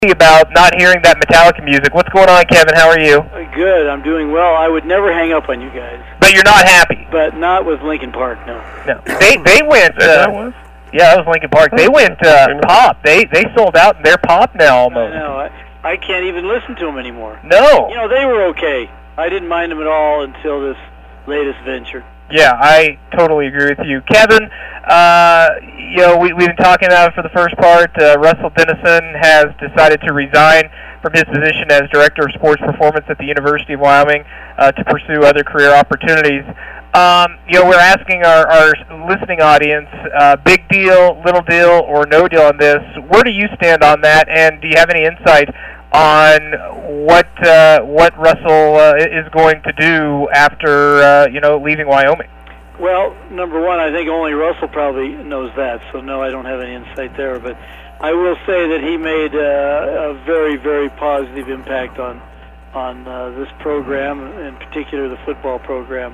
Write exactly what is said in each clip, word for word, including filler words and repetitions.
About not hearing that Metallica music. What's going on, Kevin? How are you? Uh, good. I'm doing well. I would never hang up on you guys. But you're not happy. But not with Linkin Park, no. No. They they went. Uh, that was? Yeah, that was Linkin Park. They went uh, pop. They they sold out. And they're pop now almost. I know. I, I can't even listen to them anymore. No. You know, they were okay. I didn't mind them at all until this latest venture. Yeah, I totally agree with you. Kevin, uh, you know, we, we've been talking about it for the first part. Uh, Russell Dennison has decided to resign from his position as Director of Sports Performance at the University of Wyoming uh, to pursue other career opportunities. Um, you know, we're asking our, our listening audience, uh, big deal, little deal, or no deal on this. Where do you stand on that, and do you have any insight on what uh, what Russell uh, is going to do after uh, you know leaving Wyoming? Well, number one, I think only Russell probably knows that, so no, I don't have any insight there. But I will say that he made uh, a very, very positive impact on on uh, this program, in particular the football program.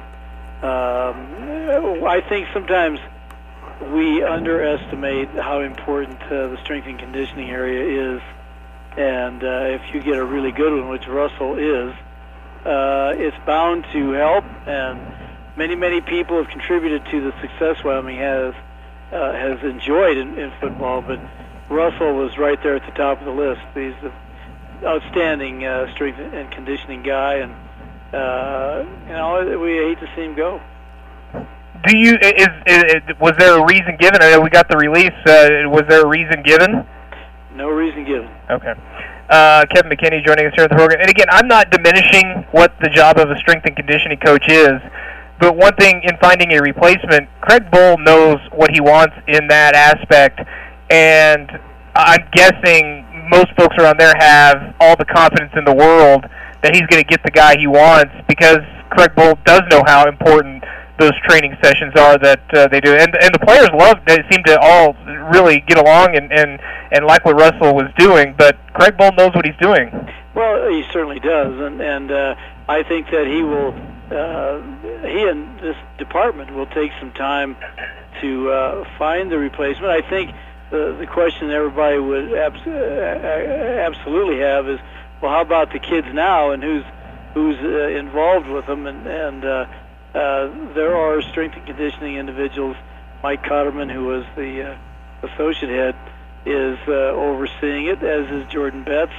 Um, I think sometimes we underestimate how important uh, the strength and conditioning area is. And uh, if you get a really good one, which Russell is, uh, it's bound to help. And many, many people have contributed to the success Wyoming has uh, has enjoyed in, in football. But Russell was right there at the top of the list. He's an outstanding uh, strength and conditioning guy, and uh, you know we hate to see him go. Do you is, is was there a reason given? I know we got the release. Uh, was there a reason given? No reason given. Okay. Uh, Kevin McKinney joining us here at the program. And again, I'm not diminishing what the job of a strength and conditioning coach is, but one thing in finding a replacement, Craig Bull knows what he wants in that aspect, and I'm guessing most folks around there have all the confidence in the world that he's going to get the guy he wants, because Craig Bull does know how important those training sessions are that uh, they do, and and the players love. They seem to all really get along and, and, and like what Russell was doing. But Craig Bull knows what he's doing. Well, he certainly does, and and uh, I think that he will. Uh, he and this department will take some time to uh, find the replacement. I think the the question everybody would abs- uh, absolutely have is, well, how about the kids now, and who's who's uh, involved with them, and and. Uh, Uh, there are strength and conditioning individuals. Mike Cotterman, who was the uh, associate head, is uh, overseeing it, as is Jordan Betts,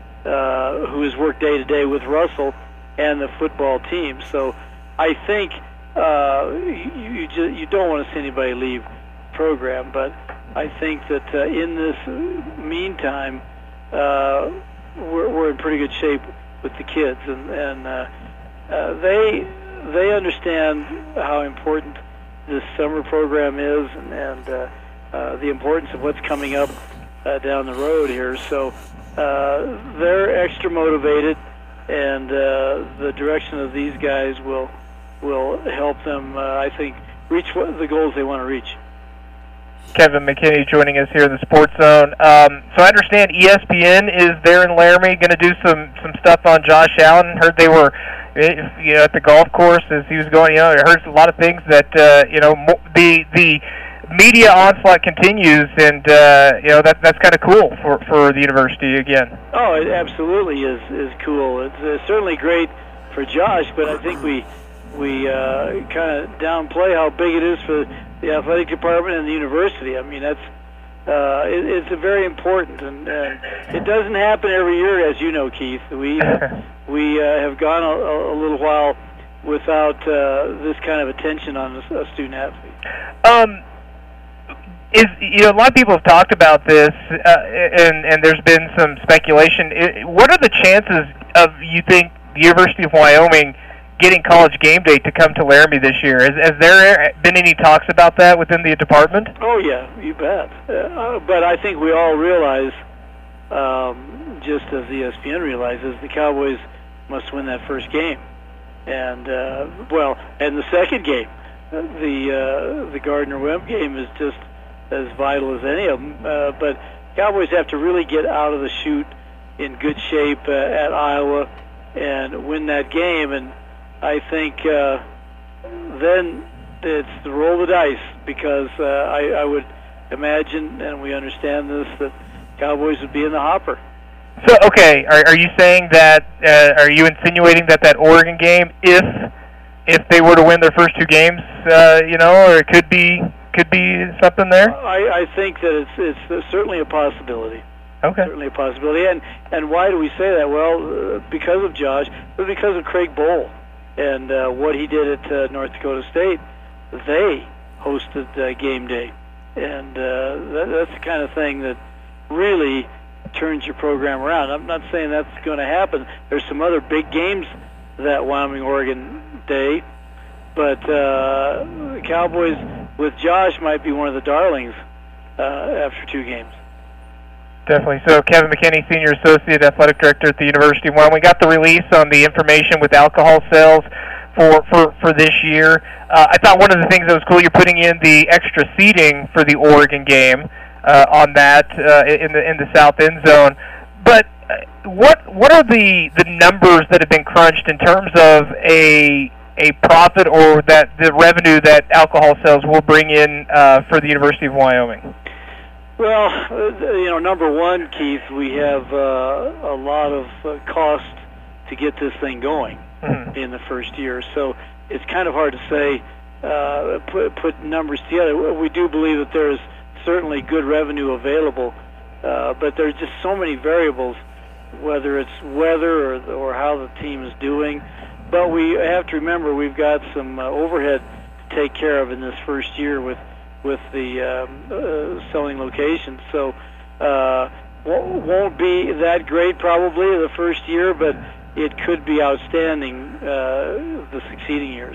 uh, who has worked day to day with Russell and the football team. So I think uh, you you, just, you don't want to see anybody leave the program, but I think that uh, in this meantime, uh, we're, we're in pretty good shape with the kids, and, and uh, uh, they. They understand how important this summer program is, and, and uh, uh, the importance of what's coming up uh, down the road here. So uh, they're extra motivated, and uh, the direction of these guys will will help them, uh, I think, reach what, the goals they want to reach. Kevin McKinney joining us here in the Sports Zone. Um, so I understand E S P N is there in Laramie, going to do some some stuff on Josh Allen. Heard they were, you know, at the golf course as he was going. You know, I heard a lot of things that uh, you know the the media onslaught continues, and uh, you know that that's kind of cool for for the university again. Oh, it absolutely is is cool. It's uh, certainly great for Josh, but I think we we uh, kind of downplay how big it is for the athletic department and the university. I mean, that's uh, it, it's a very important, and, and it doesn't happen every year, as you know, Keith. We we uh, have gone a, a little while without uh, this kind of attention on a, a student athlete. Um, is you know a lot of people have talked about this, uh, and and there's been some speculation. What are the chances of you think the University of Wyoming getting College Game Day to come to Laramie this year? Has, has there been any talks about that within the department? Oh, yeah, you bet. Uh, but I think we all realize, um, just as E S P N realizes, the Cowboys must win that first game. And, uh, well, and the second game. The uh, the Gardner-Webb game is just as vital as any of them. Uh, but Cowboys have to really get out of the chute in good shape uh, at Iowa and win that game. And I think uh, then it's the roll of the dice, because uh, I, I would imagine, and we understand this, that Cowboys would be in the hopper. So, okay, are, are you saying that, uh, are you insinuating that that Oregon game, if if they were to win their first two games, uh, you know, or it could be could be something there? I, I think that it's it's certainly a possibility. Okay. Certainly a possibility. And and why do we say that? Well, uh, because of Josh, but because of Craig Bohl and uh, what he did at uh, North Dakota State. They hosted uh, game day, and uh, that, that's the kind of thing that really turns your program around. I'm not saying that's going to happen. There's some other big games that Wyoming-Oregon day, but uh, the Cowboys with Josh might be one of the darlings uh, after two games. Definitely. So Kevin McKinney, Senior Associate Athletic Director at the University of Wyoming. We got the release on the information with alcohol sales for, for, for this year. Uh, I thought one of the things that was cool, you're putting in the extra seating for the Oregon game uh, on that uh, in the in the south end zone. But what what are the, the numbers that have been crunched in terms of a a profit or that the revenue that alcohol sales will bring in uh, for the University of Wyoming? Well, you know, number one, Keith, we have uh, a lot of uh, cost to get this thing going mm-hmm. in the first year. So it's kind of hard to say, uh, put, put numbers together. We do believe that there is certainly good revenue available, uh, but there's just so many variables, whether it's weather or, or how the team is doing. But we have to remember we've got some uh, overhead to take care of in this first year with with the um, uh, selling locations. So uh, won't be that great probably the first year, but it could be outstanding uh, the succeeding years.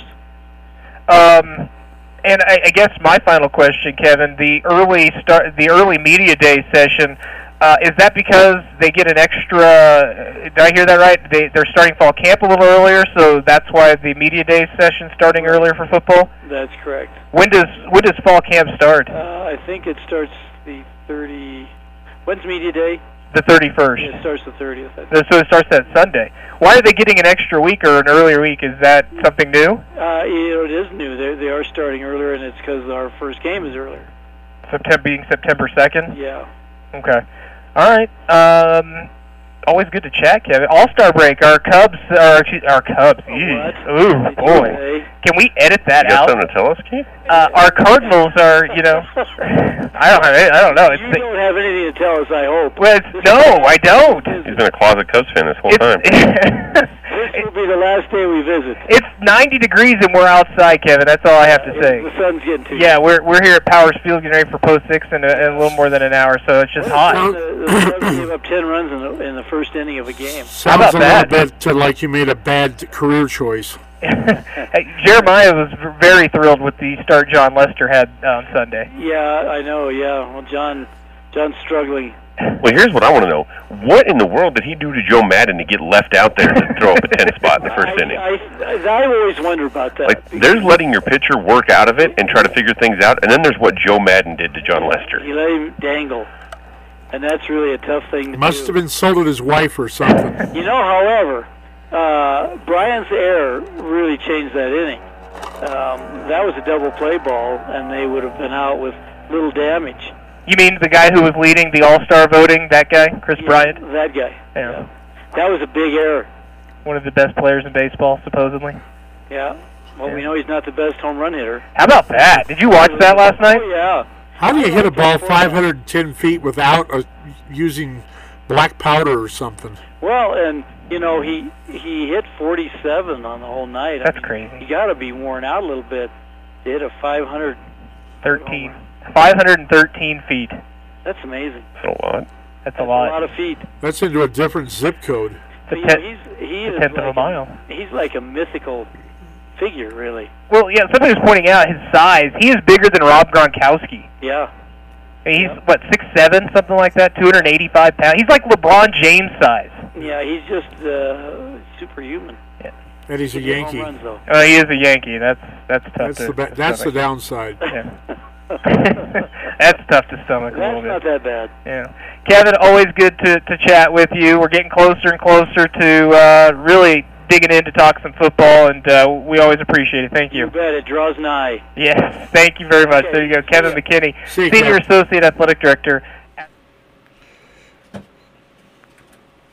Um, and I, I guess my final question, Kevin, the early start, the early media day session, uh, is that because they get an extra? Did I hear that right? They they're starting fall camp a little earlier, so that's why the media day session starting earlier for football. That's correct. When does when does fall camp start? Uh, I think it starts the thirty. When's media day? The thirty-first. Yeah, it starts the thirtieth. So it starts that Sunday. Why are they getting an extra week or an earlier week? Is that something new? Uh, you know, it is new. They they are starting earlier, and it's because our first game is earlier. September being September second. Yeah. Okay. All right. Um, always good to chat, Kevin. All-Star break. Our Cubs. Our, our Cubs. Oh, what? Ooh, boy. Can we edit that you out? You got something to tell us, Keith? Uh, our Cardinals are, you know, I don't have, I don't know. It's you the, don't have anything to tell us, I hope. Well, it's, no, I don't. He's been a closet Cubs fan this whole it's, time. This will be the last day we visit. It's ninety degrees and we're outside, Kevin. That's all I have to uh, say. The sun's getting too. Yeah, we're we're here at Powers Field getting ready for post six in a, in a little more than an hour, so it's just well, hot. The, the Cubs gave up ten runs in the, in the first inning of a game. Sounds How about a that? little bit to like you made a bad career choice. Hey, Jeremiah was very thrilled with the start John Lester had on Sunday. Yeah, I know. Yeah, well, John, John's struggling. Well, here's what I want to know: what in the world did he do to Joe Madden to get left out there to throw up a ten spot in the first I, inning? I, I, I always wonder about that. Like, there's letting your pitcher work out of it and try to figure things out, and then there's what Joe Madden did to John Lester. He let him dangle, and that's really a tough thing to Must do. have insulted his wife or something. You know, however, uh, Brian's error really changed that inning. Um, that was a double play ball, and they would have been out with little damage. You mean the guy who was leading the All-Star voting, that guy, Chris yeah, Bryant? That guy. Yeah. yeah. That was a big error. One of the best players in baseball, supposedly. Yeah. Well, yeah. we know he's not the best home run hitter. How about that? Did you watch that last night? Oh, yeah. How do you hit a ball five hundred ten feet without uh, using black powder or something? Well, and, you know, he he hit forty-seven on the whole night. That's I mean, crazy. You got to be worn out a little bit to hit a five hundred thirteen. five hundred thirteen feet. That's amazing. That's a lot. That's a That's lot. a lot of feet. That's into a different zip code. But, you ten- know, he's, he a is tenth like of a mile. He's like a mythical figure, really. Well, yeah, somebody was pointing out his size. He is bigger than Rob Gronkowski. Yeah. I mean, he's, Yeah. what, six seven, something like that, two hundred eighty-five pounds. He's like LeBron James size. Yeah, he's just uh, superhuman. And he's a He hit home Yankee. runs, though. Uh, he is a Yankee. That's that's tough That's to the ba- to that's the stomach. downside. Yeah. That's tough to stomach a little That's bit. not that bad. Yeah, Kevin, always good to, to chat with you. We're getting closer and closer to uh, really digging in to talk some football, and uh, we always appreciate it. Thank you. You bet. It draws nigh. Yes, thank you very much. Okay. There you go, Kevin McKinney, See you, Senior Kevin. Associate Athletic Director.